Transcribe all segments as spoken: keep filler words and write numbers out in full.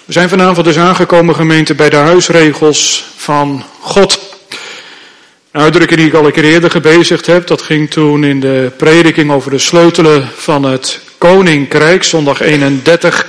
We zijn vanavond dus aangekomen, gemeente, bij de huisregels van God. Een uitdrukking die ik al een keer eerder gebezigd heb, dat ging toen in de prediking over de sleutelen van het Koninkrijk, zondag eenendertig.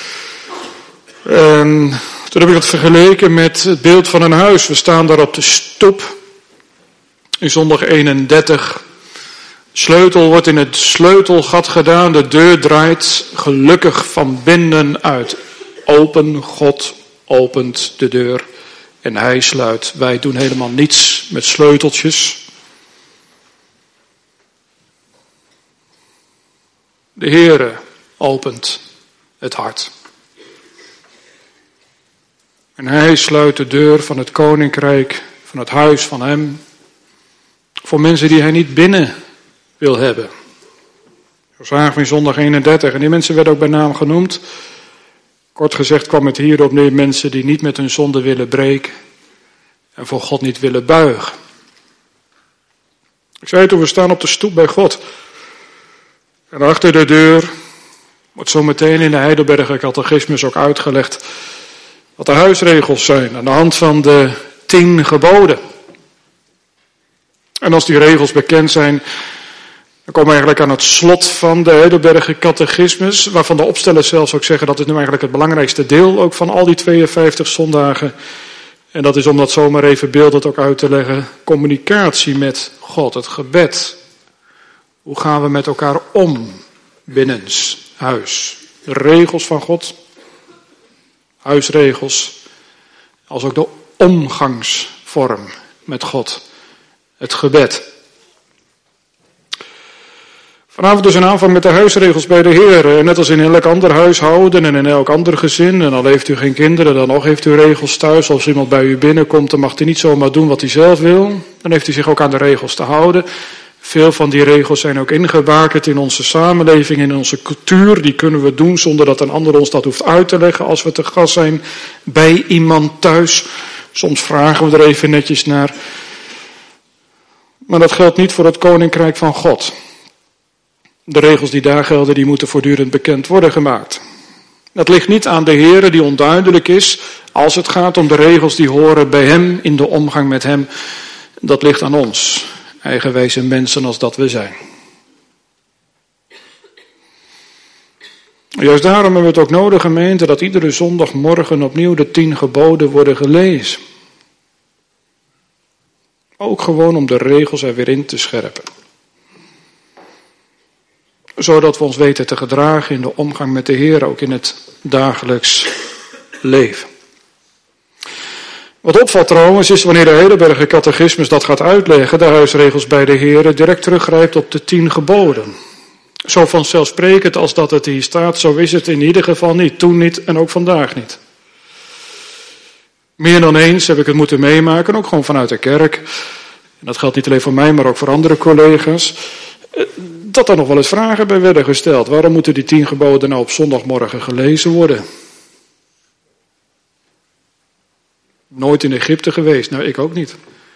En toen heb ik dat vergeleken met het beeld van een huis. We staan daar op de stoep in zondag eenendertig. Sleutel wordt in het sleutelgat gedaan, de deur draait gelukkig van binnenuit open. God opent de deur en hij sluit. Wij doen helemaal niets met sleuteltjes. De Heere opent het hart. En hij sluit de deur van het koninkrijk, van het huis van hem, voor mensen die hij niet binnen wil hebben. Zo zagen we in zondag eenendertig. En die mensen werden ook bij naam genoemd. Kort gezegd kwam het hierop neer, mensen die niet met hun zonde willen breken en voor God niet willen buigen. Ik zei toen, we staan op de stoep bij God. En achter de deur wordt zo meteen in de Heidelberger Catechismus ook uitgelegd wat de huisregels zijn aan de hand van de tien geboden. En als die regels bekend zijn, dan komen we eigenlijk aan het slot van de Heidelberger Catechismus, waarvan de opstellers zelfs ook zeggen dat is nu eigenlijk het belangrijkste deel ook van al die tweeënvijftig zondagen. En dat is om dat zomaar even beeldend ook uit te leggen, communicatie met God, het gebed. Hoe gaan we met elkaar om binnens huis? De regels van God, huisregels, als ook de omgangsvorm met God, het gebed. Vanavond dus een aanvang met de huisregels bij de Heer. En net als in elk ander huishouden en in elk ander gezin. En al heeft u geen kinderen, dan nog heeft u regels thuis. Als iemand bij u binnenkomt, dan mag hij niet zomaar doen wat hij zelf wil. Dan heeft hij zich ook aan de regels te houden. Veel van die regels zijn ook ingebakerd in onze samenleving, in onze cultuur. Die kunnen we doen zonder dat een ander ons dat hoeft uit te leggen als we te gast zijn bij iemand thuis. Soms vragen we er even netjes naar. Maar dat geldt niet voor het Koninkrijk van God. De regels die daar gelden, die moeten voortdurend bekend worden gemaakt. Dat ligt niet aan de Heere die onduidelijk is, als het gaat om de regels die horen bij hem, in de omgang met hem. Dat ligt aan ons, eigenwijze mensen als dat we zijn. Juist daarom hebben we het ook nodig, gemeente, dat iedere zondagmorgen opnieuw de tien geboden worden gelezen. Ook gewoon om de regels er weer in te scherpen. Zodat we ons weten te gedragen in de omgang met de Heer, ook in het dagelijks leven. Wat opvalt trouwens is wanneer de Heidelberger Catechismus dat gaat uitleggen, de huisregels bij de Heer, direct teruggrijpt op de tien geboden. Zo vanzelfsprekend als dat het hier staat, zo is het in ieder geval niet, toen niet en ook vandaag niet. Meer dan eens heb ik het moeten meemaken, ook gewoon vanuit de kerk. En dat geldt niet alleen voor mij, maar ook voor andere collega's. Dat er nog wel eens vragen bij werden gesteld. Waarom moeten die tien geboden nou op zondagmorgen gelezen worden? Nooit in Egypte geweest, nou ik ook niet.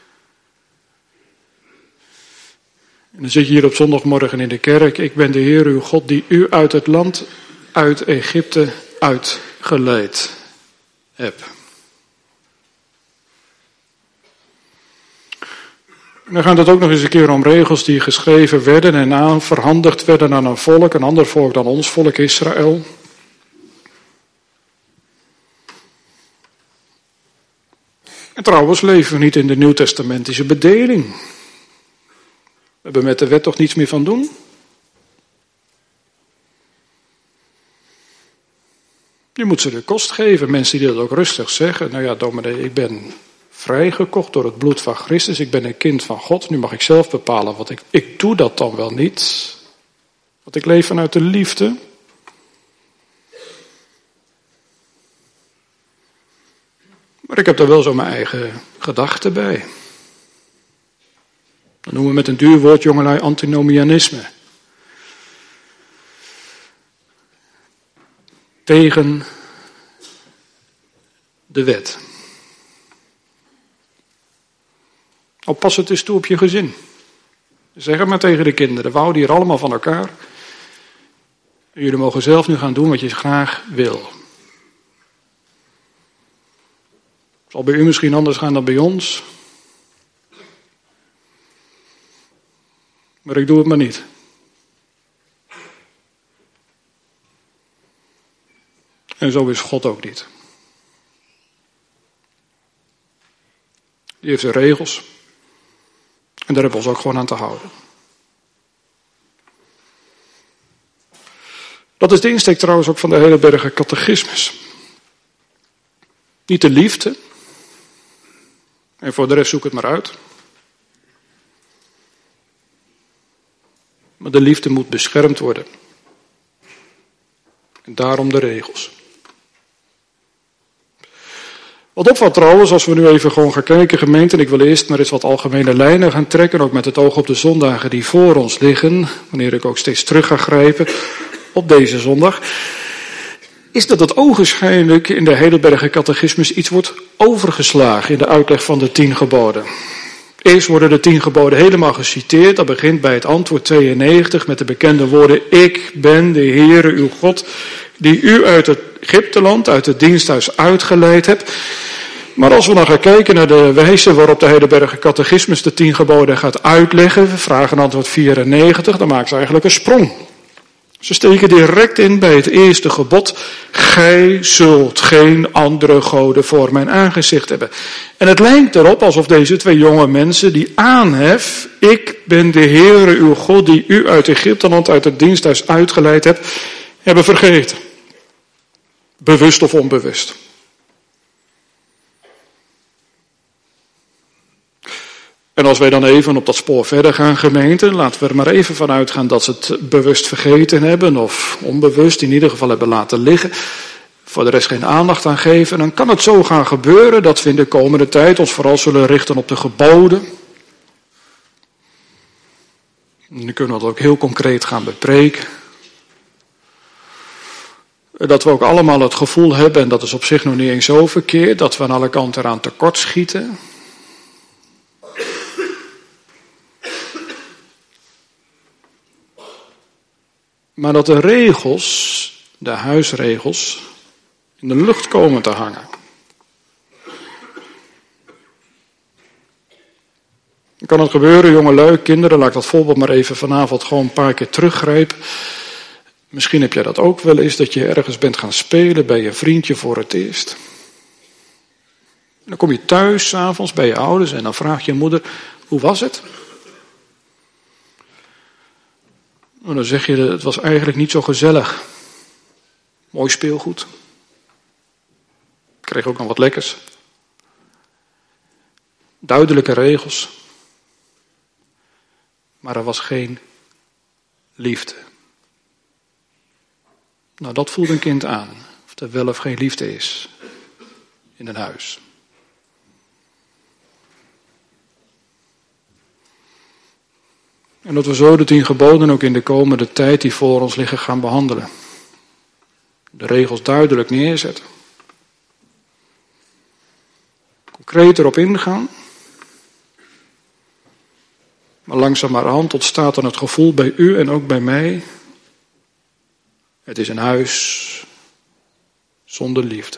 En dan zit je hier op zondagmorgen in de kerk. Ik ben de Heer uw God die u uit het land, uit Egypte uitgeleid heb. En dan gaat het ook nog eens een keer om regels die geschreven werden en aan verhandigd werden aan een volk, een ander volk dan ons volk Israël. En trouwens leven we niet in de nieuwtestamentische bedeling. We hebben met de wet toch niets meer van doen? Je moet ze de kost geven. Mensen die dat ook rustig zeggen. Nou ja, dominee, ik ben vrijgekocht door het bloed van Christus. Ik ben een kind van God. Nu mag ik zelf bepalen wat ik... Ik doe dat dan wel niet. Want ik leef vanuit de liefde. Maar ik heb daar wel zo mijn eigen gedachten bij. Dat noemen we met een duur woord, jongelui, antinomianisme. Tegen de wet. Al pas het eens toe op je gezin. Zeg het maar tegen de kinderen. We houden hier allemaal van elkaar. Jullie mogen zelf nu gaan doen wat je graag wil. Zal bij u misschien anders gaan dan bij ons. Maar ik doe het maar niet. En zo is God ook niet. Die heeft zijn regels. En daar hebben we ons ook gewoon aan te houden. Dat is de insteek trouwens ook van de Heidelberger Catechismus. Niet de liefde. En voor de rest zoek het maar uit. Maar de liefde moet beschermd worden. En daarom de regels. Wat opvalt trouwens, als we nu even gewoon gaan kijken, gemeente, en ik wil eerst maar eens wat algemene lijnen gaan trekken, ook met het oog op de zondagen die voor ons liggen, wanneer ik ook steeds terug ga grijpen op deze zondag, is dat het ogenschijnlijk in de Heidelberger Catechismus iets wordt overgeslagen in de uitleg van de tien geboden. Eerst worden de tien geboden helemaal geciteerd, dat begint bij het antwoord tweeënnegentig met de bekende woorden, ik ben de Heere uw God, die u uit het Egypteland, uit het diensthuis uitgeleid hebt. Maar als we dan gaan kijken naar de wijze waarop de Heidelberger Catechismus de tien geboden gaat uitleggen, vraag en antwoord vierennegentig, dan maakt ze eigenlijk een sprong. Ze steken direct in bij het eerste gebod, gij zult geen andere goden voor mijn aangezicht hebben. En het lijkt erop alsof deze twee jonge mensen die aanhef, ik ben de Heere uw God die u uit Egypteland, uit het diensthuis uitgeleid hebt, hebben vergeten. Bewust of onbewust. En als wij dan even op dat spoor verder gaan, gemeente, laten we er maar even van uitgaan dat ze het bewust vergeten hebben, of onbewust in ieder geval hebben laten liggen, voor de rest geen aandacht aan geven, dan kan het zo gaan gebeuren dat we in de komende tijd ons vooral zullen richten op de geboden. En nu kunnen we dat ook heel concreet gaan bepreken. Dat we ook allemaal het gevoel hebben, en dat is op zich nog niet eens zo verkeerd, dat we aan alle kanten eraan tekort schieten. Maar dat de regels, de huisregels, in de lucht komen te hangen. Dan kan het gebeuren, jongelui, kinderen, laat ik dat voorbeeld maar even vanavond gewoon een paar keer teruggrijpen. Misschien heb jij dat ook wel eens, dat je ergens bent gaan spelen bij je vriendje voor het eerst. Dan kom je thuis 's avonds bij je ouders en dan vraagt je moeder, hoe was het? En dan zeg je, het was eigenlijk niet zo gezellig. Mooi speelgoed. Ik kreeg ook nog wat lekkers. Duidelijke regels. Maar er was geen liefde. Nou, dat voelt een kind aan. Of er wel of geen liefde is. In een huis. En dat we zo de tien geboden ook in de komende tijd die voor ons liggen gaan behandelen. De regels duidelijk neerzetten. Concreet erop ingaan. Maar langzamerhand ontstaat dan het gevoel bij u en ook bij mij. Het is een huis zonder liefde.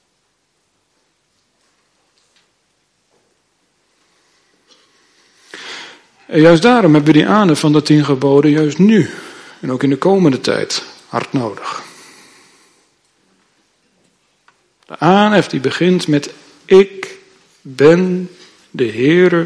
En juist daarom hebben we die aanhef van de tien geboden juist nu en ook in de komende tijd hard nodig. De aanhef die begint met ik ben de Heere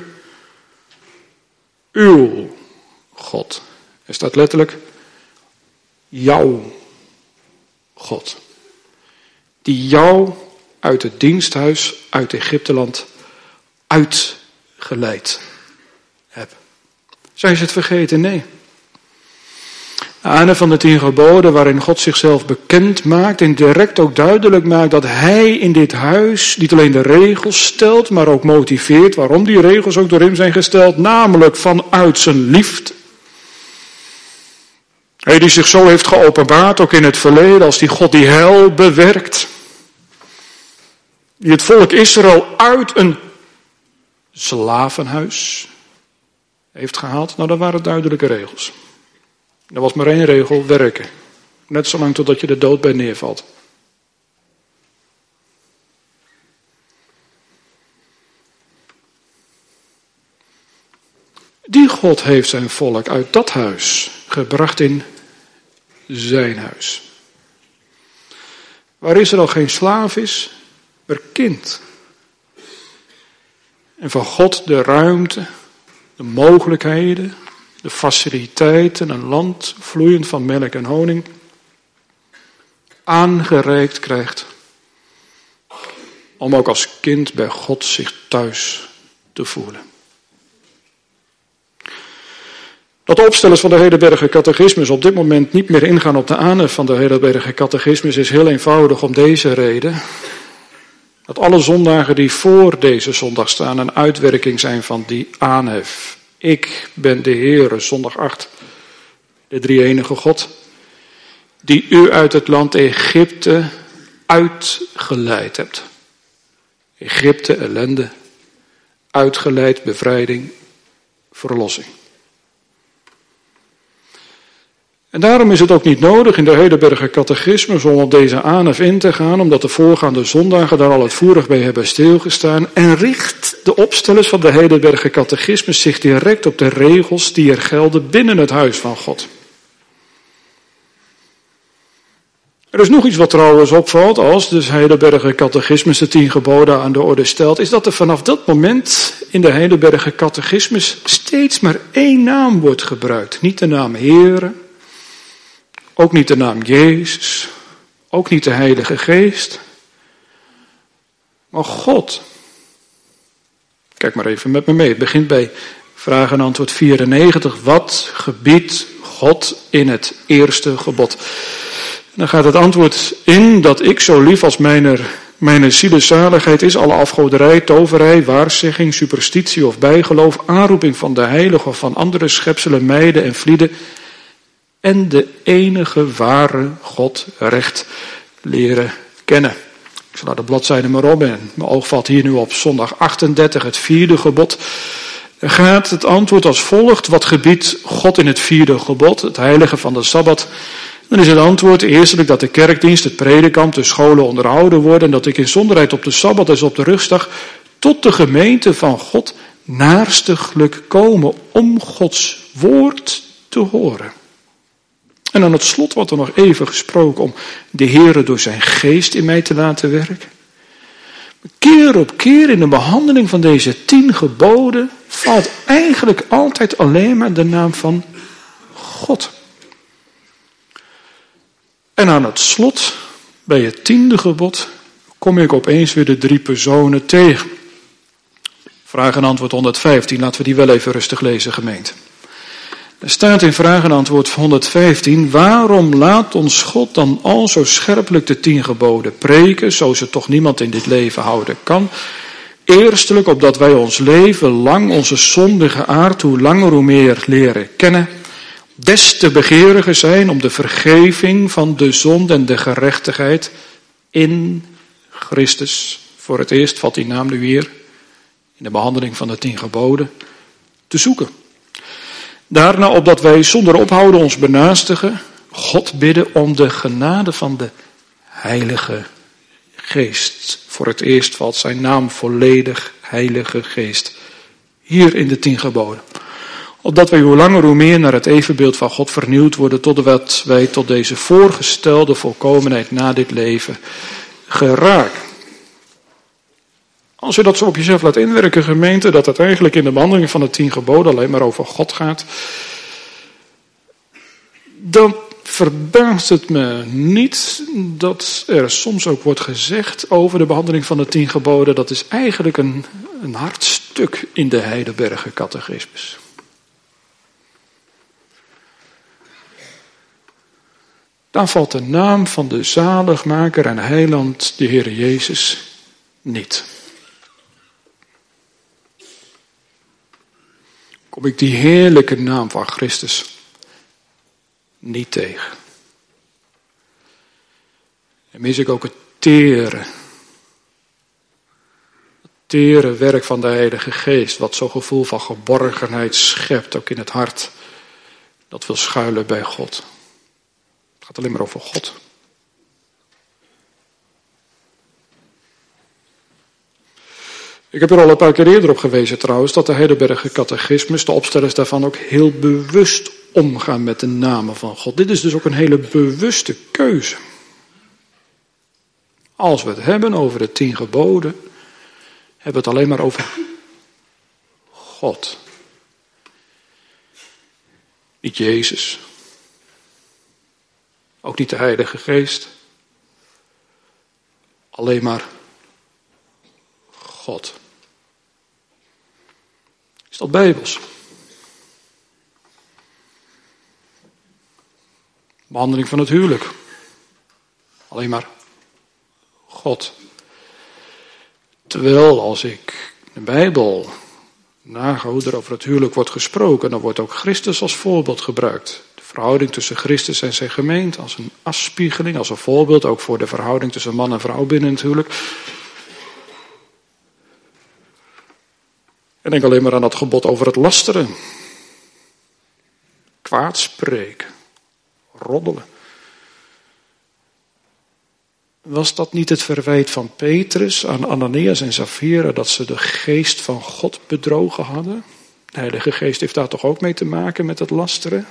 uw God. Er staat letterlijk jouw God. Die jou uit het diensthuis, uit Egypteland uitgeleid hebt. Zijn ze het vergeten? Nee. De aanhef van de tien geboden waarin God zichzelf bekend maakt en direct ook duidelijk maakt dat hij in dit huis niet alleen de regels stelt, maar ook motiveert waarom die regels ook door hem zijn gesteld, namelijk vanuit zijn liefde. Hij die zich zo heeft geopenbaard, ook in het verleden, als die God die hel bewerkt. Die het volk Israël uit een slavenhuis heeft gehaald. Nou, dat waren duidelijke regels. Er was maar één regel, werken. Net zolang totdat je de dood bij neervalt. Die God heeft zijn volk uit dat huis gebracht in zijn huis. Waar Israël geen slaaf is, maar kind. En van God de ruimte, de mogelijkheden, de faciliteiten, een land vloeiend van melk en honing, aangereikt krijgt. Om ook als kind bij God zich thuis te voelen. Dat de opstellers van de Heidelberger Catechismus op dit moment niet meer ingaan op de aanhef van de Heidelberger Catechismus is heel eenvoudig om deze reden. Dat alle zondagen die voor deze zondag staan een uitwerking zijn van die aanhef. Ik ben de Heere, zondag acht, de drie-enige God, die u uit het land Egypte uitgeleid hebt. Egypte, ellende, uitgeleid, bevrijding, verlossing. En daarom is het ook niet nodig in de Heidelberger Catechismus om op deze aanhef in te gaan, omdat de voorgaande zondagen daar al uitvoerig bij hebben stilgestaan. En richt de opstellers van de Heidelberger Catechismus zich direct op de regels die er gelden binnen het huis van God. Er is nog iets wat trouwens opvalt als de Heidelberger Catechismus de tien geboden aan de orde stelt, is dat er vanaf dat moment in de Heidelberger Catechismus steeds maar één naam wordt gebruikt. Niet de naam Heere, ook niet de naam Jezus, ook niet de Heilige Geest, maar God. Kijk maar even met me mee. Het begint bij vraag en antwoord vierennegentig. Wat gebiedt God in het eerste gebod? Dan gaat het antwoord in dat ik zo lief als mijn, mijn zielezaligheid is, alle afgoderij, toverij, waarzegging, superstitie of bijgeloof, aanroeping van de heilige of van andere schepselen, mijden en vlieden, en de enige ware God recht leren kennen. Ik sla de bladzijde maar op en mijn oog valt hier nu op zondag achtendertig, het vierde gebod. Er gaat het antwoord als volgt. Wat gebiedt God in het vierde gebod, het heilige van de Sabbat? Dan is het antwoord eerstelijk dat de kerkdienst, het predikambt, de scholen onderhouden worden en dat ik in zonderheid op de Sabbat, dus op de rustdag, tot de gemeente van God naarstiglijk komen om Gods woord te horen. En aan het slot wordt er nog even gesproken om de Heere door zijn geest in mij te laten werken. Keer op keer in de behandeling van deze tien geboden valt eigenlijk altijd alleen maar de naam van God. En aan het slot, bij het tiende gebod, kom ik opeens weer de drie personen tegen. Vraag en antwoord honderdvijftien, laten we die wel even rustig lezen, gemeente. Er staat in vraag en antwoord honderdvijftien, waarom laat ons God dan al zo scherpelijk de tien geboden preken, zo ze toch niemand in dit leven houden kan? Eerstelijk, opdat wij ons leven lang onze zondige aard, hoe langer hoe meer leren kennen, des te begeeriger zijn om de vergeving van de zonde en de gerechtigheid in Christus. Voor het eerst valt die naam nu weer in de behandeling van de tien geboden te zoeken. Daarna opdat wij zonder ophouden ons benaastigen, God bidden om de genade van de Heilige Geest. Voor het eerst valt zijn naam volledig Heilige Geest hier in de tien geboden. Opdat wij hoe langer hoe meer naar het evenbeeld van God vernieuwd worden, totdat wij tot deze voorgestelde volkomenheid na dit leven geraken. Als je dat zo op jezelf laat inwerken, gemeente, dat het eigenlijk in de behandeling van de tien geboden alleen maar over God gaat, dan verbaast het me niet dat er soms ook wordt gezegd over de behandeling van de tien geboden, dat is eigenlijk een, een hard stuk in de Heidelberger Catechismus. Dan valt de naam van de zaligmaker en heiland, de Heere Jezus, niet. Kom ik die heerlijke naam van Christus niet tegen. En mis ik ook het tere, het tere werk van de Heilige Geest, wat zo'n gevoel van geborgenheid schept, ook in het hart, dat wil schuilen bij God. Het gaat alleen maar over God. Ik heb er al een paar keer eerder op gewezen trouwens, dat de Heidelberger Catechismus, de opstellers daarvan ook heel bewust omgaan met de namen van God. Dit is dus ook een hele bewuste keuze. Als we het hebben over de tien geboden, hebben we het alleen maar over God. Niet Jezus. Ook niet de Heilige Geest. Alleen maar God. Is dat bijbels? Behandeling van het huwelijk. Alleen maar God. Terwijl als ik de Bijbel naga hoe er over het huwelijk wordt gesproken, dan wordt ook Christus als voorbeeld gebruikt. De verhouding tussen Christus en zijn gemeente als een afspiegeling, als een voorbeeld, ook voor de verhouding tussen man en vrouw binnen het huwelijk. En denk alleen maar aan dat gebod over het lasteren. Kwaadspreken. Roddelen. Was dat niet het verwijt van Petrus aan Ananias en Safira dat ze de geest van God bedrogen hadden? De Heilige Geest heeft daar toch ook mee te maken met het lasteren?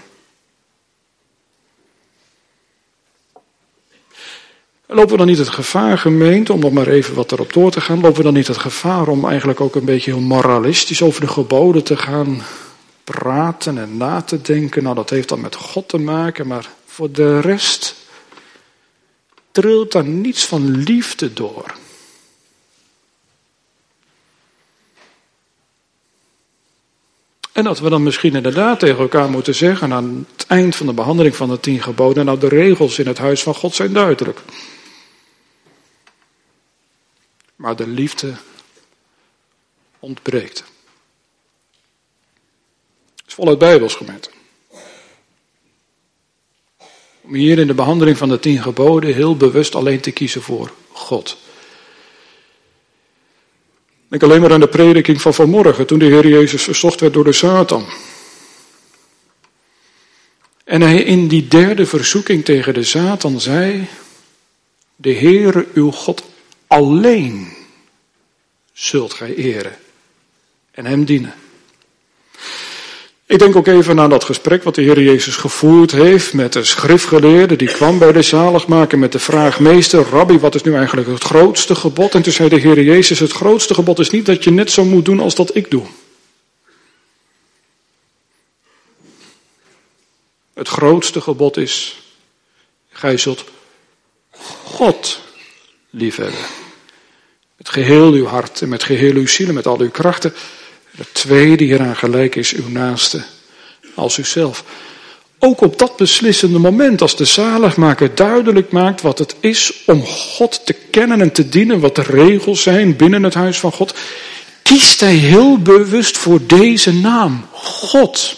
Lopen we dan niet het gevaar, gemeente, om nog maar even wat erop door te gaan, lopen we dan niet het gevaar om eigenlijk ook een beetje heel moralistisch over de geboden te gaan praten en na te denken? Nou, dat heeft dan met God te maken, maar voor de rest trilt daar niets van liefde door. En dat we dan misschien inderdaad tegen elkaar moeten zeggen aan het eind van de behandeling van de tien geboden, nou, de regels in het huis van God zijn duidelijk. Maar de liefde ontbreekt. Het is voluit bijbels, gemeente. Om hier in de behandeling van de tien geboden heel bewust alleen te kiezen voor God. Denk alleen maar aan de prediking van vanmorgen, toen de Heer Jezus verzocht werd door de Satan. En hij in die derde verzoeking tegen de Satan zei: de Heere uw God alleen zult gij eren en hem dienen. Ik denk ook even aan dat gesprek wat de Heer Jezus gevoerd heeft met de schriftgeleerde. Die kwam bij de zaligmaker met de vraag: meester, rabbi, wat is nu eigenlijk het grootste gebod? En toen zei de Heer Jezus: het grootste gebod is niet dat je net zo moet doen als dat ik doe. Het grootste gebod is: gij zult God liefhebben. Met geheel uw hart en met geheel uw ziel en met al uw krachten. Het tweede hieraan gelijk is uw naaste als uzelf. Ook op dat beslissende moment, als de zaligmaker duidelijk maakt wat het is om God te kennen en te dienen, wat de regels zijn binnen het huis van God, kiest hij heel bewust voor deze naam, God.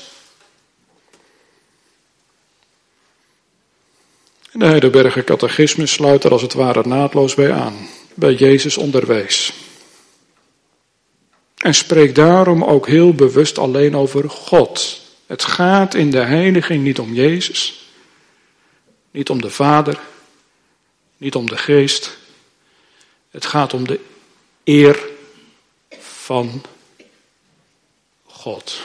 En de Heidelberger Catechismus sluit er als het ware naadloos bij aan, bij Jezus onderwijs. En spreekt daarom ook heel bewust alleen over God. Het gaat in de heiliging niet om Jezus, niet om de Vader, niet om de Geest. Het gaat om de eer van God.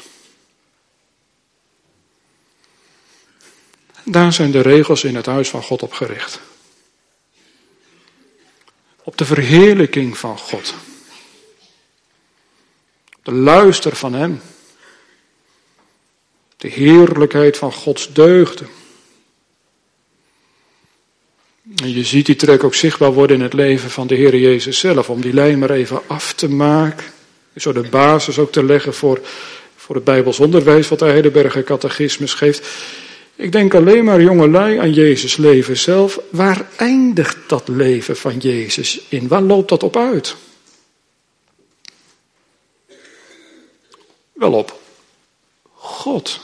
Daar zijn de regels in het huis van God op gericht. Op de verheerlijking van God. De luister van hem. De heerlijkheid van Gods deugden. En je ziet die trek ook zichtbaar worden in het leven van de Heer Jezus zelf. Om die lijn maar even af te maken. Zo de basis ook te leggen voor, voor het Bijbels onderwijs wat de Heidelberger Catechismus geeft. Ik denk alleen maar, jongelui, aan Jezus' leven zelf. Waar eindigt dat leven van Jezus in? Waar loopt dat op uit? Wel op God.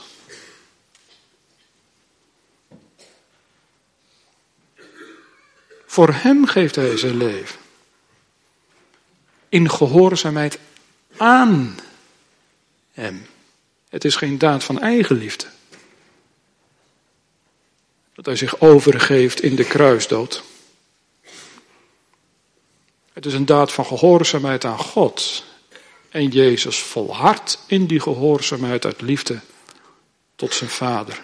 Voor hem geeft hij zijn leven. In gehoorzaamheid aan hem. Het is geen daad van eigenliefde. Dat hij zich overgeeft in de kruisdood. Het is een daad van gehoorzaamheid aan God. En Jezus volhardt in die gehoorzaamheid uit liefde tot zijn Vader.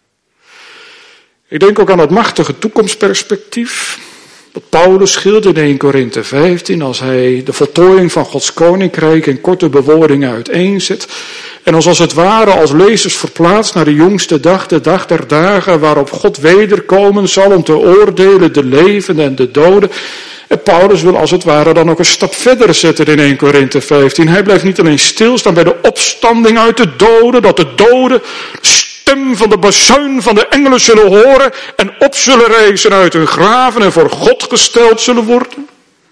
Ik denk ook aan het machtige toekomstperspectief dat Paulus schildert in Eerste Korinthe vijftien als hij de voltooiing van Gods koninkrijk in korte bewoordingen uiteenzet. En ons als het ware als lezers verplaatst naar de jongste dag, de dag der dagen waarop God wederkomen zal om te oordelen de levenden en de doden. En Paulus wil als het ware dan ook een stap verder zetten in Eerste Korinthe vijftien. Hij blijft niet alleen stilstaan bij de opstanding uit de doden, dat de doden stem van de bazuin van de engelen zullen horen en op zullen rijzen uit hun graven en voor God gesteld zullen worden.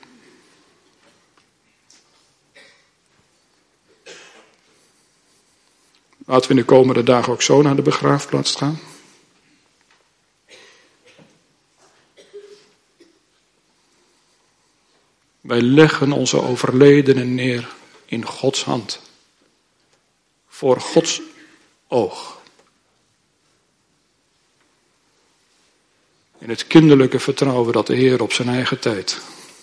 Laten we in de komende dagen ook zo naar de begraafplaats gaan. Wij leggen onze overledenen neer in Gods hand. Voor Gods oog. In het kinderlijke vertrouwen dat de Heer op zijn eigen tijd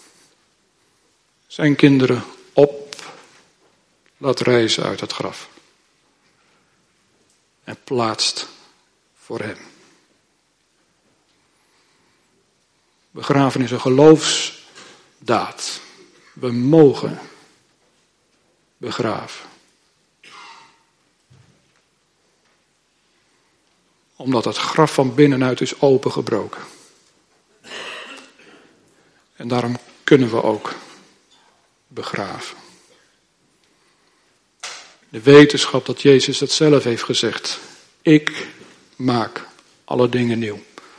zijn kinderen op laat rijzen uit het graf. En plaatst voor hem. Begraven is een geloofsdaad. We mogen begraven. Omdat het graf van binnenuit is opengebroken. En daarom kunnen we ook begraven. De wetenschap dat Jezus het zelf heeft gezegd. Ik maak alle dingen nieuw.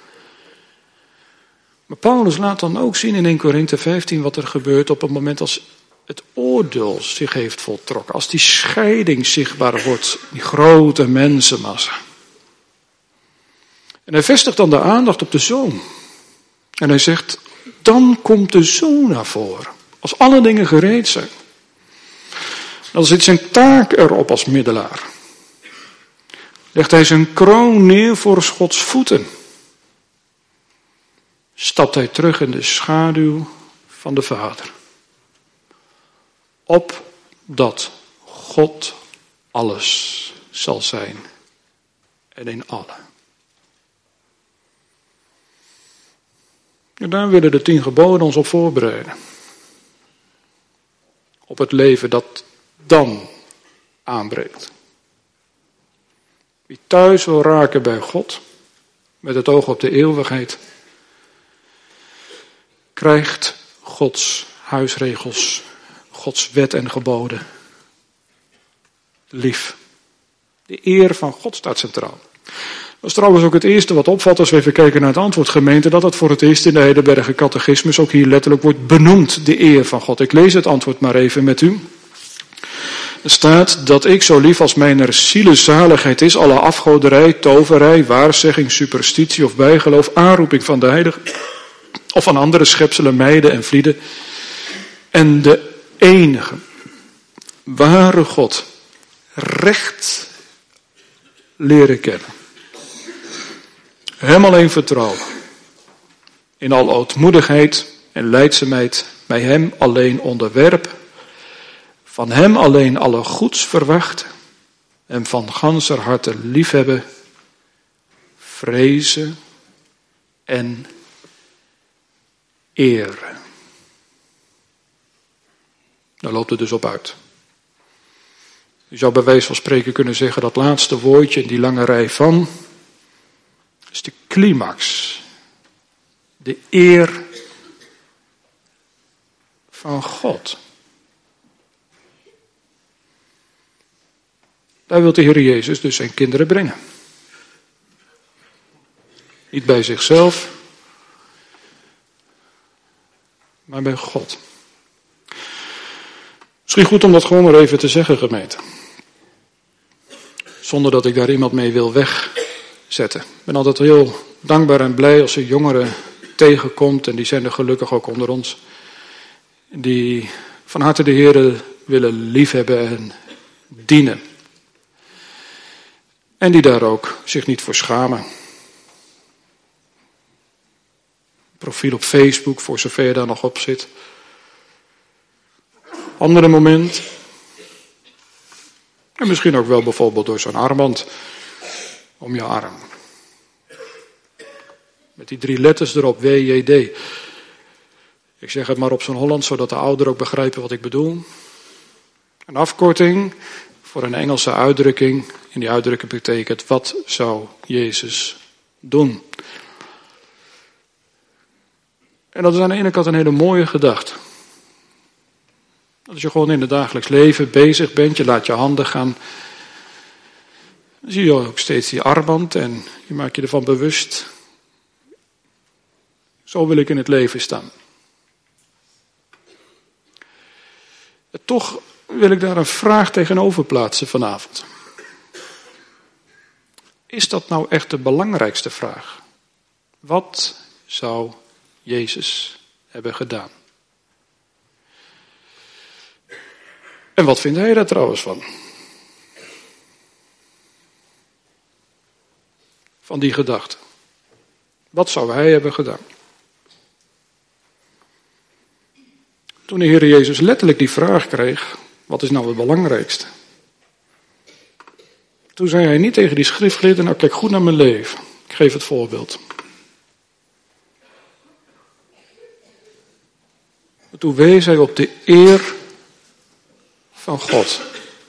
Maar Paulus laat dan ook zien in Eerste Korinthe vijftien wat er gebeurt op het moment als het oordeel zich heeft voltrokken. Als die scheiding zichtbaar wordt, die grote mensenmassa. En hij vestigt dan de aandacht op de Zoon. En hij zegt, dan komt de Zoon naar voren. Als alle dingen gereed zijn. Dan zit zijn taak erop als middelaar. Legt hij zijn kroon neer voor Gods voeten. Stapt hij terug in de schaduw van de Vader. Opdat God alles zal zijn. En in allen. En daar willen de tien geboden ons op voorbereiden. Op het leven dat dan aanbreekt. Wie thuis wil raken bij God, met het oog op de eeuwigheid, krijgt Gods huisregels, Gods wet en geboden lief. De eer van God staat centraal. Dat is trouwens ook het eerste wat opvalt als we even kijken naar het antwoord gemeente, dat het voor het eerst in de Heidelberger Catechismus ook hier letterlijk wordt benoemd, de eer van God. Ik lees het antwoord maar even met u. Er staat dat ik zo lief als mijner zielezaligheid is, alle afgoderij, toverij, waarzegging, superstitie of bijgeloof, aanroeping van de heilige of van andere schepselen mijden en vlieden en de enige ware God recht leren kennen. Hem alleen vertrouwen. In al ootmoedigheid en lijdzaamheid mij hem alleen onderwerp. Van hem alleen alle goeds verwachten. En van ganser harte liefhebben. Vrezen en eren. Daar loopt het dus op uit. Je zou bij wijze van spreken kunnen zeggen dat laatste woordje in die lange rij van is de climax. De eer van God. Daar wil de Heer Jezus dus zijn kinderen brengen. Niet bij zichzelf, maar bij God. Misschien goed om dat gewoon maar even te zeggen, gemeente. Zonder dat ik daar iemand mee wil wegzetten. Ik ben altijd heel dankbaar en blij als je jongeren tegenkomt. En die zijn er gelukkig ook onder ons. Die van harte de Heer willen liefhebben en dienen. En die daar ook zich niet voor schamen. Profiel op Facebook, voor zover je daar nog op zit. Andere moment, En misschien ook wel bijvoorbeeld door zo'n armband om je arm. Met die drie letters erop, W J D. Ik zeg het maar op zo'n Hollands, zodat de ouderen ook begrijpen wat ik bedoel. Een afkorting voor een Engelse uitdrukking. En die uitdrukking betekent, wat zou Jezus doen? En dat is aan de ene kant een hele mooie gedachte. Als je gewoon in het dagelijks leven bezig bent, je laat je handen gaan. Dan zie je ook steeds die armband en je maakt je ervan bewust. Zo wil ik in het leven staan. En toch wil ik daar een vraag tegenover plaatsen vanavond. Is dat nou echt de belangrijkste vraag? Wat zou Jezus hebben gedaan? En wat vindt hij daar trouwens van? Van die gedachte. Wat zou hij hebben gedaan? Toen de Heer Jezus letterlijk die vraag kreeg, wat is nou het belangrijkste? Toen zei hij niet tegen die schriftgeleerden, nou kijk goed naar mijn leven. Ik geef het voorbeeld. Toen wees hij op de eer van God.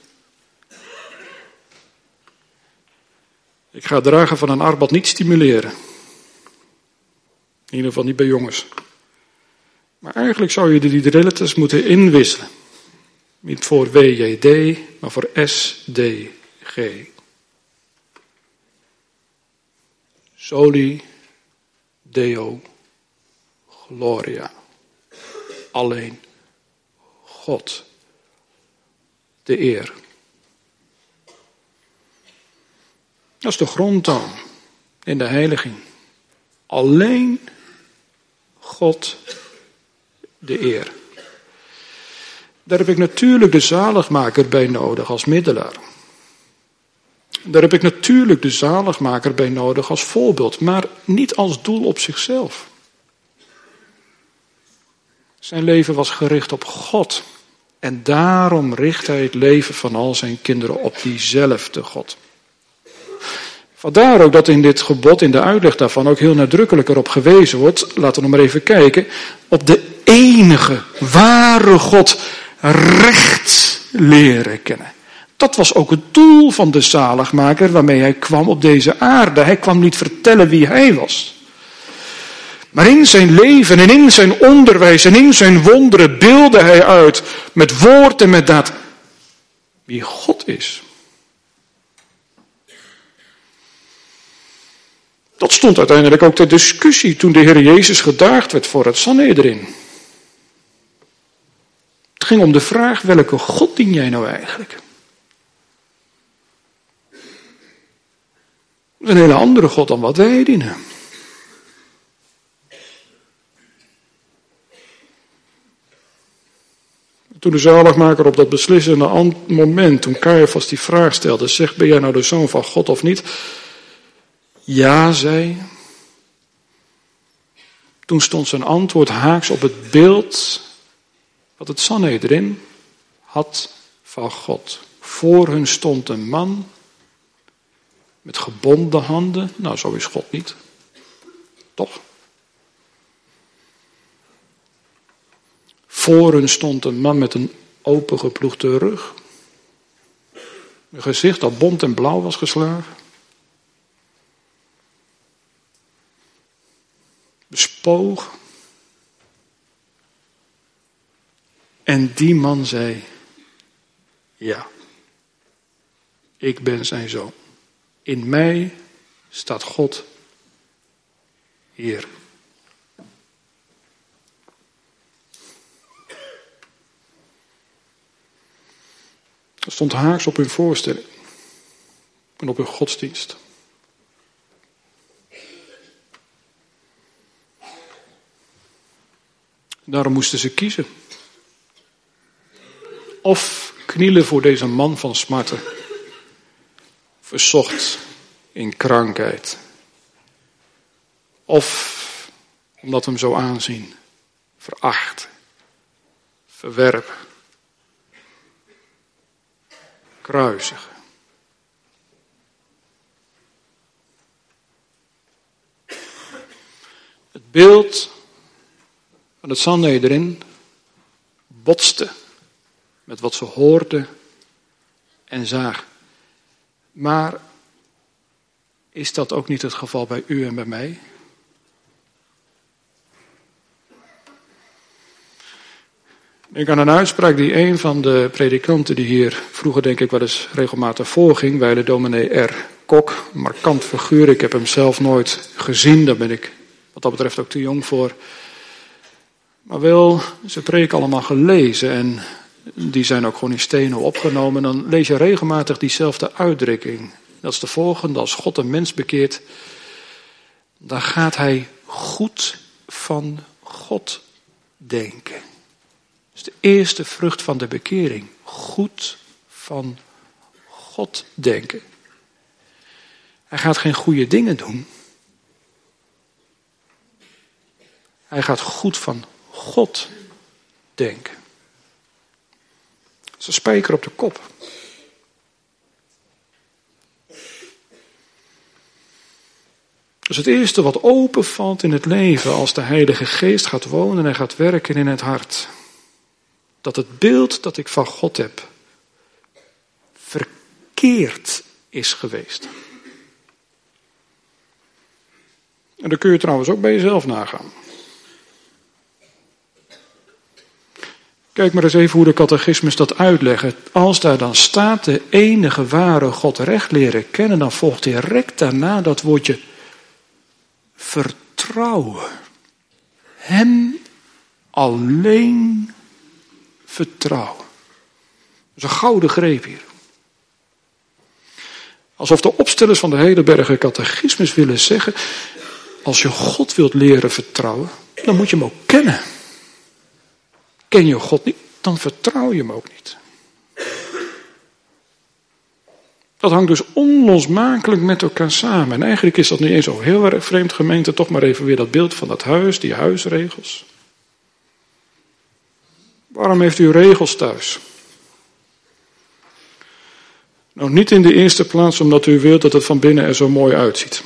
Ik ga het dragen van een armband niet stimuleren. In ieder geval niet bij jongens. Maar eigenlijk zou je die drie letters moeten inwisselen. Niet voor W J D, maar voor S D G. Soli Deo Gloria. Alleen God. De eer. Dat is de grondtoon in de heiliging. Alleen God de eer. Daar heb ik natuurlijk de zaligmaker bij nodig als middelaar. Daar heb ik natuurlijk de zaligmaker bij nodig als voorbeeld, maar niet als doel op zichzelf. Zijn leven was gericht op God. En daarom richt hij het leven van al zijn kinderen op diezelfde God. Vandaar ook dat in dit gebod, in de uitleg daarvan, ook heel nadrukkelijk erop gewezen wordt. Laten we nog maar even kijken. Op de enige, ware God recht leren kennen. Dat was ook het doel van de zaligmaker waarmee hij kwam op deze aarde. Hij kwam niet vertellen wie hij was. Maar in zijn leven en in zijn onderwijs en in zijn wonderen beeldde hij uit met woord en met daad wie God is. Dat stond uiteindelijk ook ter discussie toen de Heer Jezus gedaagd werd voor het Sanhedrin. Het ging om de vraag, welke God dien jij nou eigenlijk? Dat is een hele andere God dan wat wij dienen. Toen de zaligmaker op dat beslissende moment, toen Caiaphas die vraag stelde, zegt, ben jij nou de zoon van God of niet? Ja, zei. Toen stond zijn antwoord haaks op het beeld wat het Sanhedrin had van God. Voor hun stond een man met gebonden handen. Nou, zo is God niet. Toch? Voor hen stond een man met een opengeploegde rug. Een gezicht dat bont en blauw was geslagen. Bespoog. En die man zei, ja, ik ben zijn zoon. In mij staat God hier. Dat stond haaks op hun voorstelling en op hun godsdienst. Daarom moesten ze kiezen. Of knielen voor deze man van smarten, verzocht in krankheid. Of, omdat we hem zo aanzien, veracht, verwerpen. kruisigen. Het beeld van het Sanhedrin botste met wat ze hoorden en zagen. Maar is dat ook niet het geval bij u en bij mij? Ik aan een uitspraak die een van de predikanten die hier vroeger denk ik wel eens regelmatig voorging, bij de dominee R. Kok, een markant figuur. Ik heb hem zelf nooit gezien, daar ben ik wat dat betreft ook te jong voor. Maar wel zijn preek allemaal gelezen en die zijn ook gewoon in stenen opgenomen. En dan lees je regelmatig diezelfde uitdrukking. Dat is de volgende: als God een mens bekeert, dan gaat hij goed van God denken. Dat is de eerste vrucht van de bekering. Goed van God denken. Hij gaat geen goede dingen doen. Hij gaat goed van God denken. Dat is een spijker op de kop. Dat is het eerste wat openvalt in het leven als de Heilige Geest gaat wonen en gaat werken in het hart. Dat het beeld dat ik van God heb verkeerd is geweest. En dan kun je trouwens ook bij jezelf nagaan. Kijk maar eens even hoe de catechismus dat uitlegt. Als daar dan staat de enige ware God recht leren kennen, dan volgt direct daarna dat woordje vertrouwen. Hem alleen vertrouwen. Dat is een gouden greep hier. Alsof de opstellers van de Heidelberger catechismus willen zeggen, als je God wilt leren vertrouwen, dan moet je hem ook kennen. Ken je God niet, dan vertrouw je hem ook niet. Dat hangt dus onlosmakelijk met elkaar samen. En eigenlijk is dat niet eens zo heel erg vreemd, gemeente. Toch maar even weer dat beeld van dat huis, die huisregels. Waarom heeft u regels thuis? Nou, niet in de eerste plaats omdat u wilt dat het van binnen er zo mooi uitziet.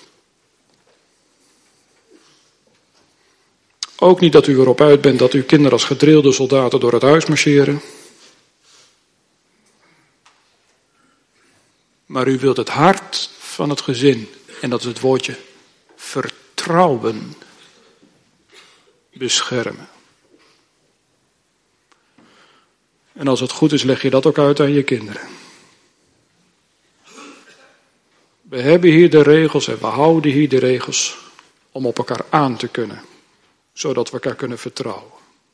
Ook niet dat u erop uit bent dat uw kinderen als gedrilde soldaten door het huis marcheren. Maar u wilt het hart van het gezin, en dat is het woordje vertrouwen, beschermen. En als het goed is, leg je dat ook uit aan je kinderen. We hebben hier de regels en we houden hier de regels om op elkaar aan te kunnen. Zodat we elkaar kunnen vertrouwen.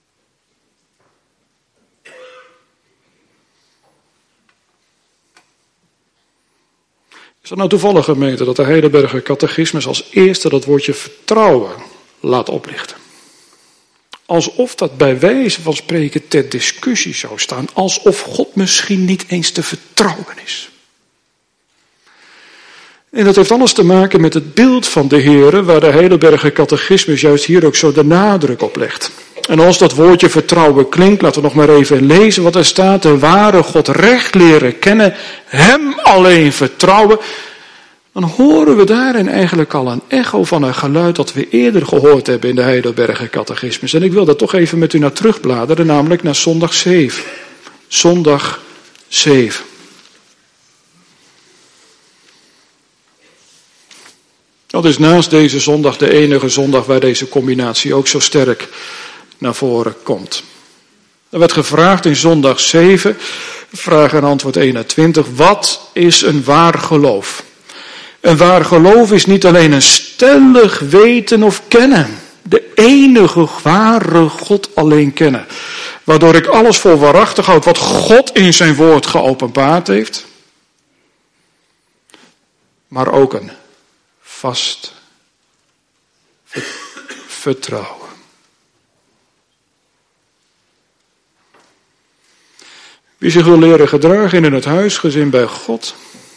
Is dat nou toevallig, gemeente, dat de Heidelberger catechismus als eerste dat woordje vertrouwen laat oplichten? Alsof dat bij wijze van spreken ter discussie zou staan. Alsof God misschien niet eens te vertrouwen is. En dat heeft alles te maken met het beeld van de Heere, waar de Heidelberger catechismus juist hier ook zo de nadruk op legt. En als dat woordje vertrouwen klinkt, laten we nog maar even lezen wat er staat. De ware God recht leren kennen, hem alleen vertrouwen. Dan horen we daarin eigenlijk al een echo van een geluid dat we eerder gehoord hebben in de Heidelberger catechismus. En ik wil daar toch even met u naar terugbladeren, namelijk naar zondag zeven. Zondag zeven. Dat is naast deze zondag de enige zondag waar deze combinatie ook zo sterk naar voren komt. Er werd gevraagd in zondag zeven, vraag en antwoord eenentwintig, wat is een waar geloof? Een waar geloof is niet alleen een stellig weten of kennen. De enige ware God alleen kennen. Waardoor ik alles voor waarachtig houd wat God in zijn woord geopenbaard heeft. Maar ook een vast vertrouwen. Wie zich wil leren gedragen in het huisgezin bij God.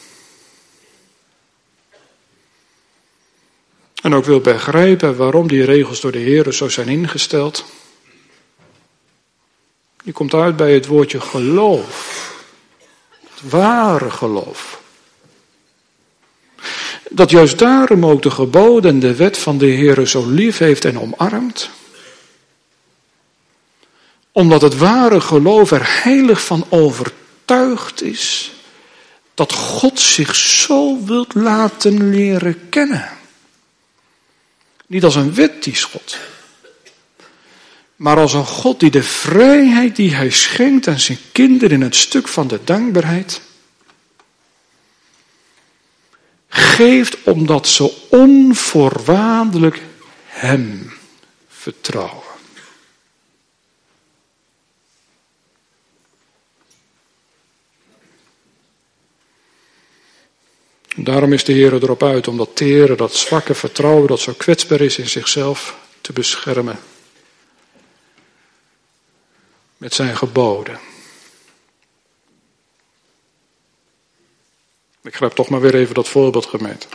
En ook wil begrijpen waarom die regels door de Heer zo zijn ingesteld. Die komt uit bij het woordje geloof. Het ware geloof. Dat juist daarom ook de geboden en de wet van de Heere zo lief heeft en omarmt. Omdat het ware geloof er heilig van overtuigd is dat God zich zo wilt laten leren kennen. Niet als een wettischgod, maar als een God die de vrijheid die hij schenkt aan zijn kinderen in het stuk van de dankbaarheid geeft omdat ze onvoorwaardelijk hem vertrouwen. Daarom is de Heer erop uit om dat tere, dat zwakke vertrouwen dat zo kwetsbaar is in zichzelf te beschermen. Met zijn geboden. Ik grijp toch maar weer even dat voorbeeld, gemeente.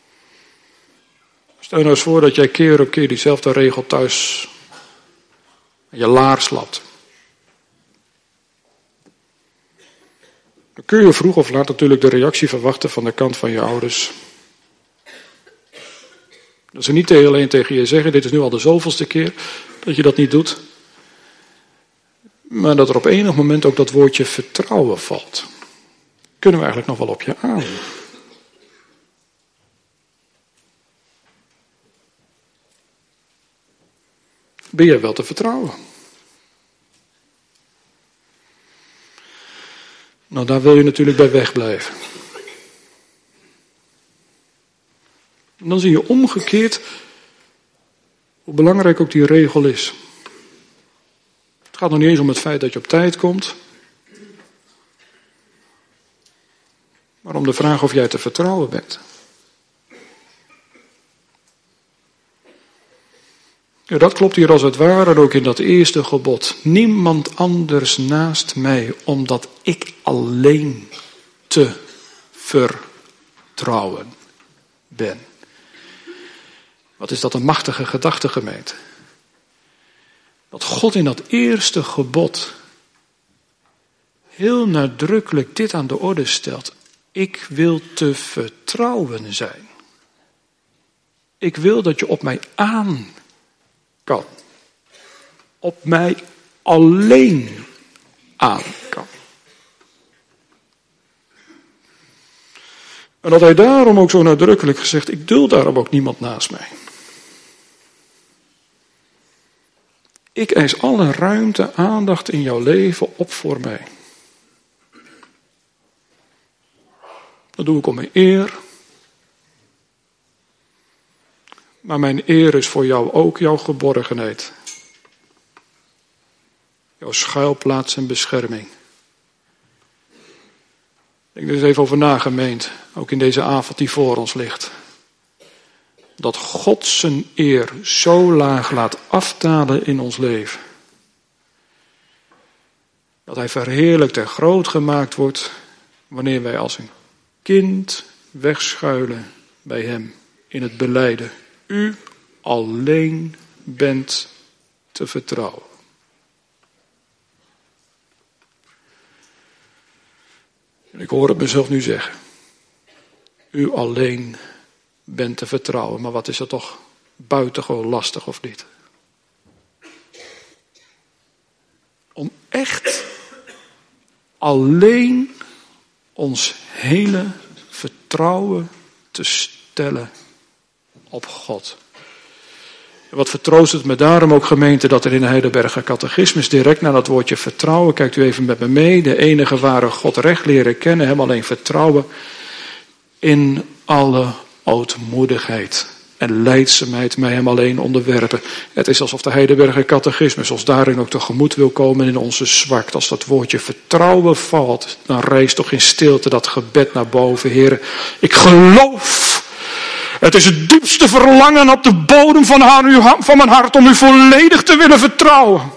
Stel nou eens voor dat jij keer op keer diezelfde regel thuis je laars lapt. Dan kun je vroeg of laat natuurlijk de reactie verwachten van de kant van je ouders. Dat ze niet alleen tegen je zeggen, dit is nu al de zoveelste keer dat je dat niet doet. Maar dat er op enig moment ook dat woordje vertrouwen valt. Kunnen we eigenlijk nog wel op je aan? Ben je wel te vertrouwen? Nou, daar wil je natuurlijk bij wegblijven. En dan zie je omgekeerd hoe belangrijk ook die regel is. Het gaat nog niet eens om het feit dat je op tijd komt. Maar om de vraag of jij te vertrouwen bent. Ja, dat klopt hier als het ware ook in dat eerste gebod. Niemand anders naast mij, omdat ik alleen te vertrouwen ben. Wat is dat een machtige gedachte, gemeente? Dat God in dat eerste gebod heel nadrukkelijk dit aan de orde stelt. Ik wil te vertrouwen zijn. Ik wil dat je op mij aan kan. Op mij alleen aan kan. En dat hij daarom ook zo nadrukkelijk gezegd, ik duld daarom ook niemand naast mij. Ik eis alle ruimte, aandacht in jouw leven op voor mij. Dat doe ik om mijn eer. Maar mijn eer is voor jou ook jouw geborgenheid. Jouw schuilplaats en bescherming. Denk er eens even over na, gemeente. Ook in deze avond die voor ons ligt. Dat God zijn eer zo laag laat afdalen in ons leven. Dat hij verheerlijkt en groot gemaakt wordt. Wanneer wij als een kind wegschuilen bij hem. In het belijden. U alleen bent te vertrouwen. En ik hoor het mezelf nu zeggen. U alleen bent te vertrouwen. Maar wat is dat toch buitengewoon lastig, of niet? Om echt alleen ons hele vertrouwen te stellen op God. En wat vertroost het me daarom ook, gemeente, dat er in de Heidelberger Catechismus direct na dat woordje vertrouwen, kijkt u even met me mee, de enige ware God recht leren kennen, hem alleen vertrouwen in alle ootmoedigheid en lijdzaamheid mij hem alleen onderwerpen. Het is alsof de Heidelberger Catechismus ons daarin ook tegemoet wil komen in onze zwakte. Als dat woordje vertrouwen valt, dan rijst toch in stilte dat gebed naar boven. Heere, ik geloof. Het is het diepste verlangen op de bodem van, haar, van mijn hart om u volledig te willen vertrouwen.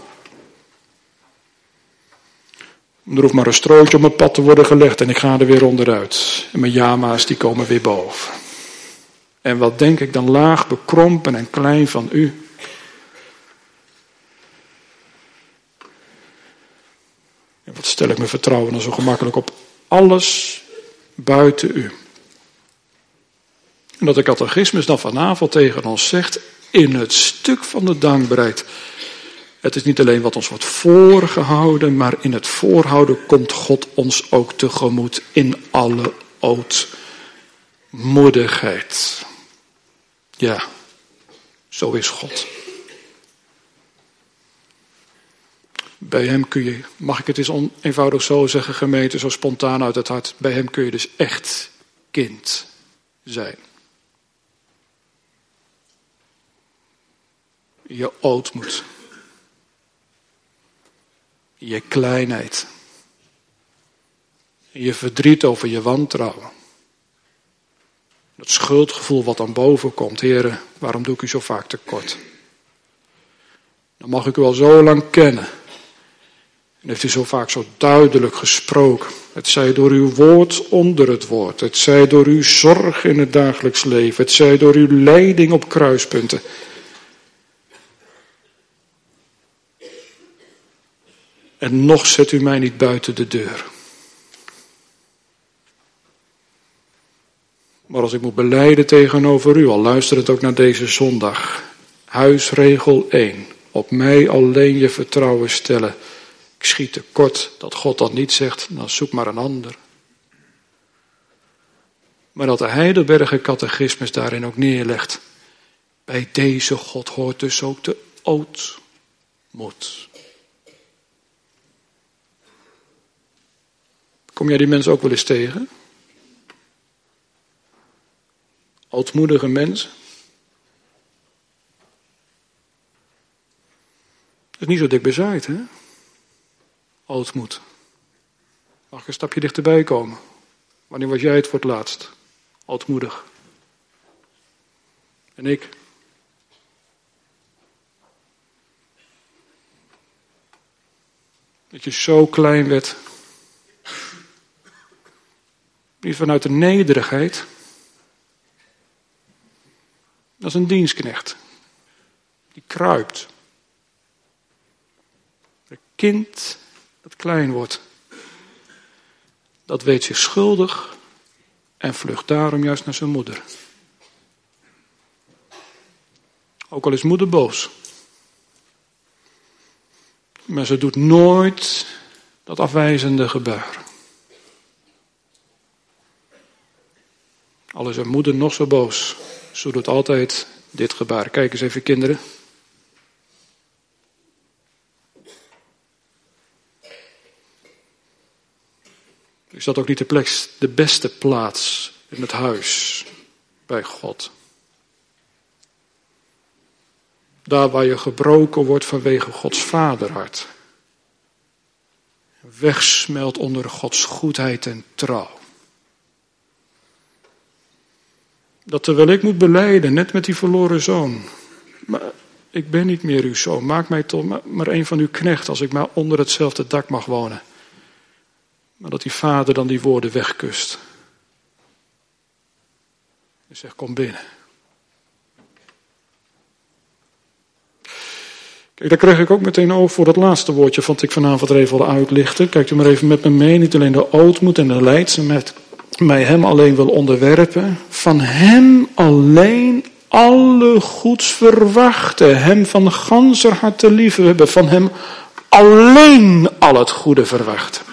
Er hoeft maar een strootje op mijn pad te worden gelegd en ik ga er weer onderuit. En mijn jama's die komen weer boven. En wat denk ik dan laag, bekrompen en klein van u. En wat stel ik mijn vertrouwen dan zo gemakkelijk op alles buiten u. En dat de catechismus dan vanavond tegen ons zegt, in het stuk van de dankbaarheid. Het is niet alleen wat ons wordt voorgehouden, maar in het voorhouden komt God ons ook tegemoet in alle ootmoedigheid. Ja, zo is God. Bij hem kun je, mag ik het eens on, eenvoudig zo zeggen, gemeente, zo spontaan uit het hart. Bij hem kun je dus echt kind zijn. Je ootmoed. Je kleinheid. Je verdriet over je wantrouwen. Het schuldgevoel wat aan boven komt. Heren, waarom doe ik u zo vaak tekort? Dan mag ik u al zo lang kennen. En heeft u zo vaak zo duidelijk gesproken. Het zij door uw woord onder het woord. Het zij door uw zorg in het dagelijks leven. Het zij door uw leiding op kruispunten. En nog zet u mij niet buiten de deur. Maar als ik moet belijden tegenover u, al luisterend ook naar deze zondag. Huisregel één. Op mij alleen je vertrouwen stellen. Ik schiet tekort dat God dat niet zegt, dan zoek maar een ander. Maar dat de Heidelberger catechismus daarin ook neerlegt. Bij deze God hoort dus ook de ootmoed. Kom jij die mensen ook wel eens tegen? Ootmoedige mensen? Dat is niet zo dik bezaaid, hè? Ootmoed. Mag ik een stapje dichterbij komen? Wanneer was jij het voor het laatst? Ootmoedig. En ik? Dat je zo klein werd. Niet vanuit de nederigheid. Dat is een dienstknecht. Die kruipt. Een kind dat klein wordt. Dat weet zich schuldig en vlucht daarom juist naar zijn moeder. Ook al is moeder boos. Maar ze doet nooit dat afwijzende gebaar. Al is haar moeder nog zo boos. Ze doet altijd dit gebaar. Kijk eens even, kinderen. Is dat ook niet de plek, de beste plaats in het huis bij God? Daar waar je gebroken wordt vanwege Gods vaderhart. Wegsmelt onder Gods goedheid en trouw. Dat terwijl ik moet belijden, net met die verloren zoon. Maar ik ben niet meer uw zoon. Maak mij toch maar een van uw knechten als ik maar onder hetzelfde dak mag wonen. Maar dat die vader dan die woorden wegkust. En zegt, kom binnen. Kijk, daar kreeg ik ook meteen oog voor dat laatste woordje wat ik vanavond er even wil uitlichten. Kijkt u maar even met me mee. Niet alleen de ootmoed en de lijdzaamheid. Mij hem alleen wil onderwerpen. Van hem alleen alle goeds verwachten. Hem van ganser harte liefhebben. Van hem alleen al het goede verwachten.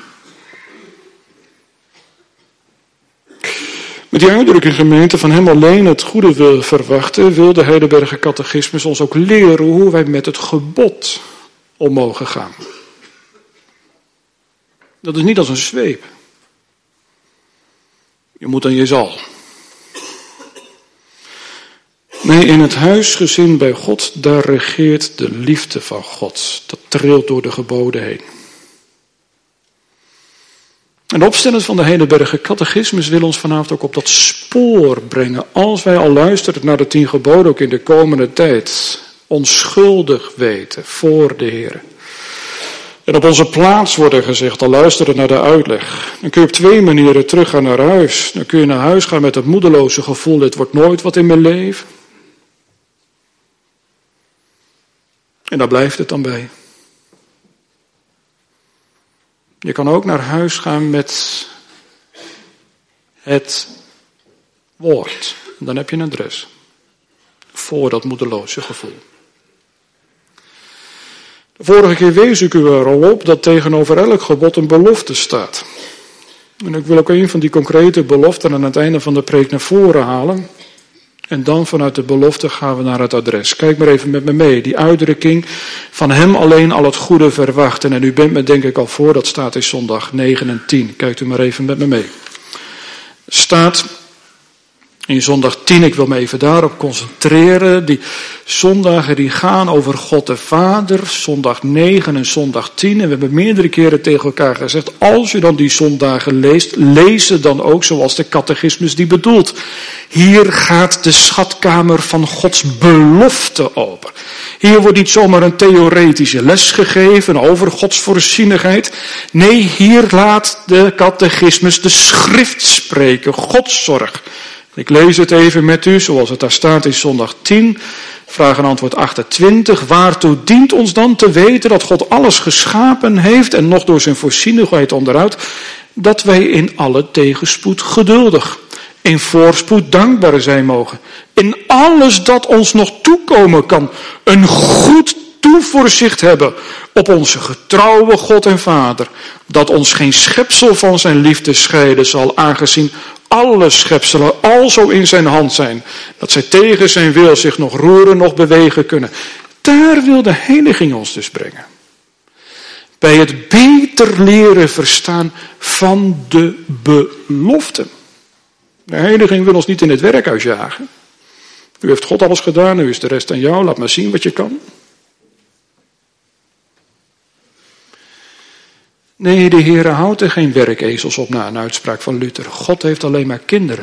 Met die uitdrukking, gemeente, van hem alleen het goede wil verwachten, wil de Heidelberger catechismus ons ook leren hoe wij met het gebod om mogen gaan. Dat is niet als een zweep. Je moet en je zal. Nee, in het huisgezin bij God, daar regeert de liefde van God. Dat trilt door de geboden heen. En de opstellers van de Heidelberger catechismus wil ons vanavond ook op dat spoor brengen. Als wij al luisteren naar de tien geboden, ook in de komende tijd. Onschuldig weten voor de Heer. En op onze plaats worden gezegd, al luisteren naar de uitleg. Dan kun je op twee manieren teruggaan naar huis. Dan kun je naar huis gaan met het moedeloze gevoel, dit wordt nooit wat in mijn leven. En daar blijft het dan bij. Je kan ook naar huis gaan met het woord. En dan heb je een adres. Voor dat moedeloze gevoel. De vorige keer wees ik u er al op dat tegenover elk gebod een belofte staat. En ik wil ook een van die concrete beloften aan het einde van de preek naar voren halen. En dan vanuit de belofte gaan we naar het adres. Kijk maar even met me mee. Die uitdrukking van hem alleen al het goede verwachten. En u bent me denk ik al voor, dat staat in zondag negen en tien. Kijkt u maar even met me mee. Staat in zondag tien, ik wil me even daarop concentreren. Die zondagen die gaan over God de Vader. Zondag negen en zondag tien. En we hebben meerdere keren tegen elkaar gezegd. Als je dan die zondagen leest. Lees ze dan ook zoals de catechismus die bedoelt. Hier gaat de schatkamer van Gods belofte open. Hier wordt niet zomaar een theoretische les gegeven over Gods voorzienigheid. Nee, hier laat de catechismus de schrift spreken. Gods zorg. Ik lees het even met u, zoals het daar staat in zondag tien, vraag en antwoord achtentwintig. Waartoe dient ons dan te weten dat God alles geschapen heeft en nog door zijn voorzienigheid onderhoudt, dat wij in alle tegenspoed geduldig, in voorspoed dankbaar zijn mogen. In alles dat ons nog toekomen kan, een goed toevoorzicht hebben op onze getrouwe God en Vader, dat ons geen schepsel van zijn liefde scheiden zal, aangezien alle schepselen alzo in zijn hand zijn, dat zij tegen zijn wil zich nog roeren, nog bewegen kunnen. Daar wil de heiliging ons dus brengen. Bij het beter leren verstaan van de belofte. De heiliging wil ons niet in het werkhuis jagen. U heeft God alles gedaan, nu is de rest aan jou, laat maar zien wat je kan. Nee, de Heere houdt er geen werkezels op na, een uitspraak van Luther. God heeft alleen maar kinderen.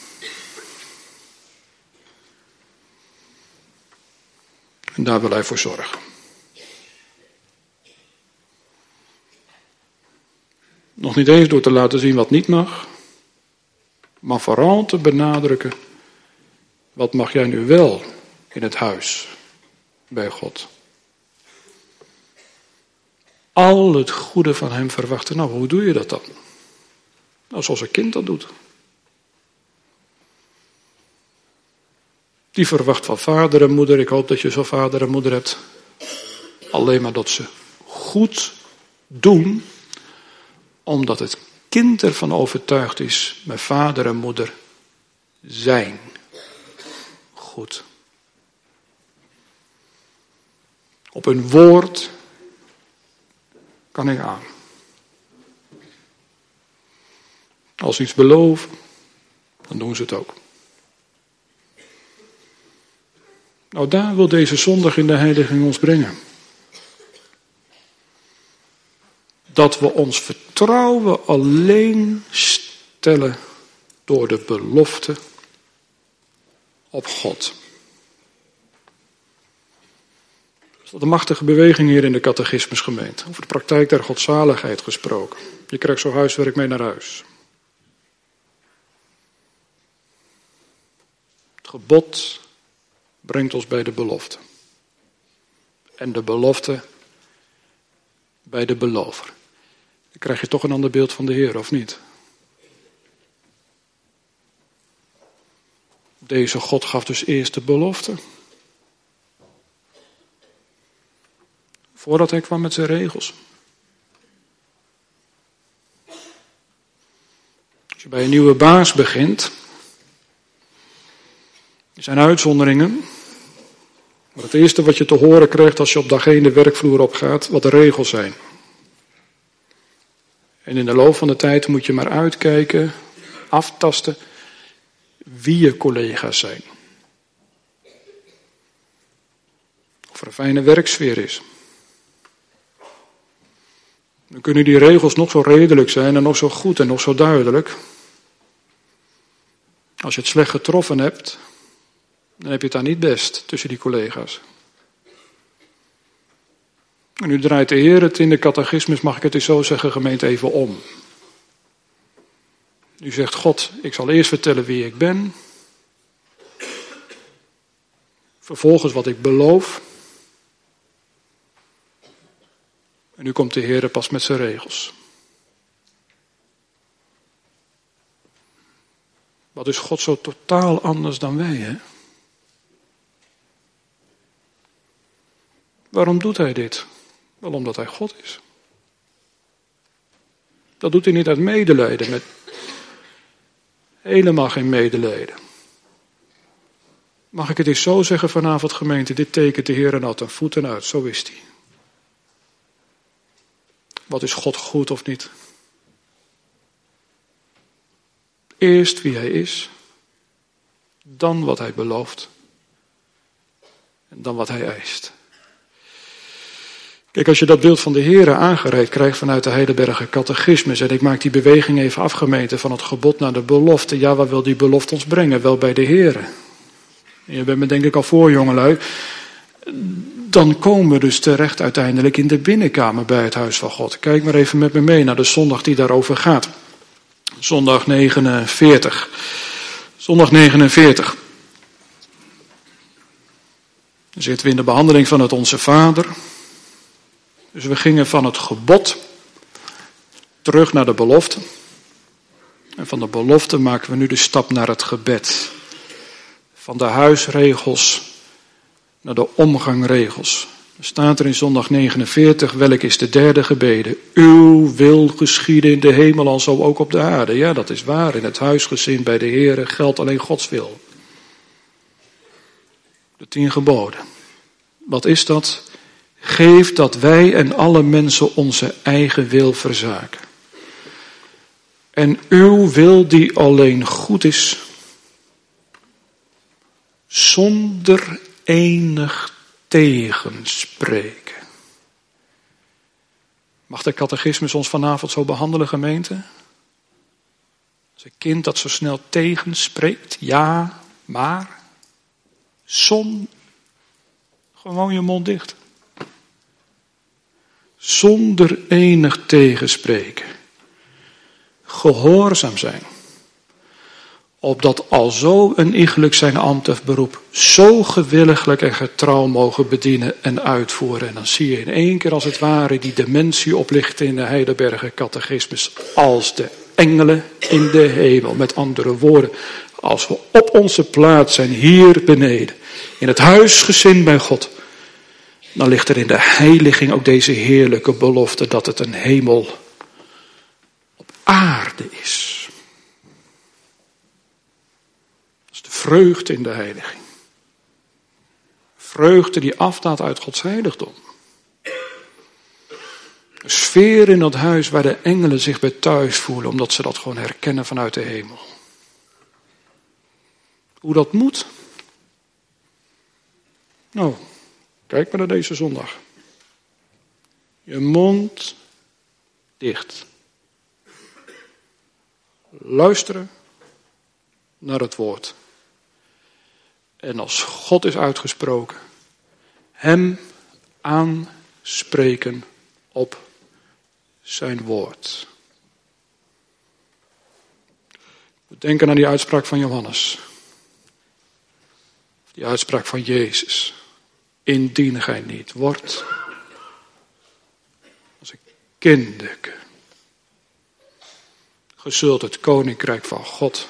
En daar wil hij voor zorgen. Nog niet eens door te laten zien wat niet mag, maar vooral te benadrukken, wat mag jij nu wel in het huis bij God? Al het goede van hem verwachten. Nou, hoe doe je dat dan? Nou, zoals een kind dat doet. Die verwacht van vader en moeder, ik hoop dat je zo'n vader en moeder hebt, alleen maar dat ze goed doen, omdat het kind ervan overtuigd is, mijn vader en moeder zijn goed. Op hun woord kan ik aan. Als ze iets beloven, dan doen ze het ook. Nou, daar wil deze zondag in de heiliging ons brengen. Dat we ons vertrouwen alleen stellen door de belofte op God. Dat is een machtige beweging hier in de catechismusgemeente. Over de praktijk der godzaligheid gesproken. Je krijgt zo huiswerk mee naar huis. Het gebod brengt ons bij de belofte. En de belofte bij de belover. Dan krijg je toch een ander beeld van de Heer, of niet? Deze God gaf dus eerst de belofte. Voordat hij kwam met zijn regels. Als je bij een nieuwe baas begint. Er zijn uitzonderingen. Maar het eerste wat je te horen krijgt als je op dag één de werkvloer opgaat, wat de regels zijn. En in de loop van de tijd moet je maar uitkijken, aftasten, wie je collega's zijn. Of er een fijne werksfeer is. Dan kunnen die regels nog zo redelijk zijn en nog zo goed en nog zo duidelijk. Als je het slecht getroffen hebt, dan heb je het daar niet best tussen die collega's. En nu draait de Heer het in de catechismus, mag ik het eens zo zeggen, gemeente, even om. U zegt, God, ik zal eerst vertellen wie ik ben. Vervolgens wat ik beloof. En nu komt de Heer pas met zijn regels. Wat is God zo totaal anders dan wij, hè? Waarom doet hij dit? Wel omdat hij God is. Dat doet hij niet uit medelijden, met helemaal geen medelijden. Mag ik het eens zo zeggen vanavond, gemeente, dit tekent de Heer nat en voeten uit, zo is hij. Wat is God goed of niet? Eerst wie hij is, dan wat hij belooft en dan wat hij eist. Kijk, als je dat beeld van de Heere aangereikt krijgt vanuit de Heidelberger Catechismus, en ik maak die beweging even afgemeten van het gebod naar de belofte, ja, waar wil die belofte ons brengen? Wel bij de Heere. En je bent me denk ik al voor, jongelui. Dan komen we dus terecht uiteindelijk in de binnenkamer bij het huis van God. Kijk maar even met me mee naar de zondag die daarover gaat. Zondag negenenveertig. Zondag negenenveertig. Dan zitten we in de behandeling van het Onze Vader. Dus we gingen van het gebod terug naar de belofte. En van de belofte maken we nu de stap naar het gebed. Van de huisregels naar de omgangregels. Er staat er in zondag negenenveertig, welk is de derde gebede? Uw wil geschieden in de hemel al zo ook op de aarde. Ja, dat is waar. In het huisgezin bij de Heere geldt alleen Gods wil. De tien geboden. Wat is dat? Geef dat wij en alle mensen onze eigen wil verzaken. En uw wil die alleen goed is, zonder enig tegenspreken. Mag de catechismus ons vanavond zo behandelen, gemeente? Als een kind dat zo snel tegenspreekt, ja, maar, zon, gewoon je mond dicht. Zonder enig tegenspreken. Gehoorzaam zijn. Opdat alzo een iegelijk zijn ambt of beroep zo gewilliglijk en getrouw mogen bedienen en uitvoeren. En dan zie je in één keer als het ware die dimensie oplichten in de Heidelberger Catechismus als de engelen in de hemel. Met andere woorden, als we op onze plaats zijn hier beneden, in het huisgezin bij God, dan ligt er in de heiliging ook deze heerlijke belofte dat het een hemel op aarde is. Dat is de vreugde in de heiliging. Vreugde die afdaalt uit Gods heiligdom. Een sfeer in dat huis waar de engelen zich bij thuis voelen, omdat ze dat gewoon herkennen vanuit de hemel. Hoe dat moet? Nou, kijk maar naar deze zondag. Je mond dicht. Luisteren naar het woord. En als God is uitgesproken, hem aanspreken op zijn woord. We denken aan die uitspraak van Johannes. Die uitspraak van Jezus. Indien gij niet wordt als een kindeke, ge zult het koninkrijk van God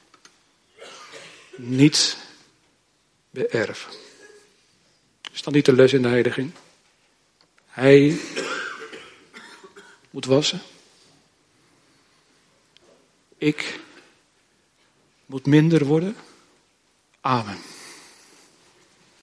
niet beërven. Is dat niet de les in de heiliging? Hij moet wassen. Ik moet minder worden. Amen.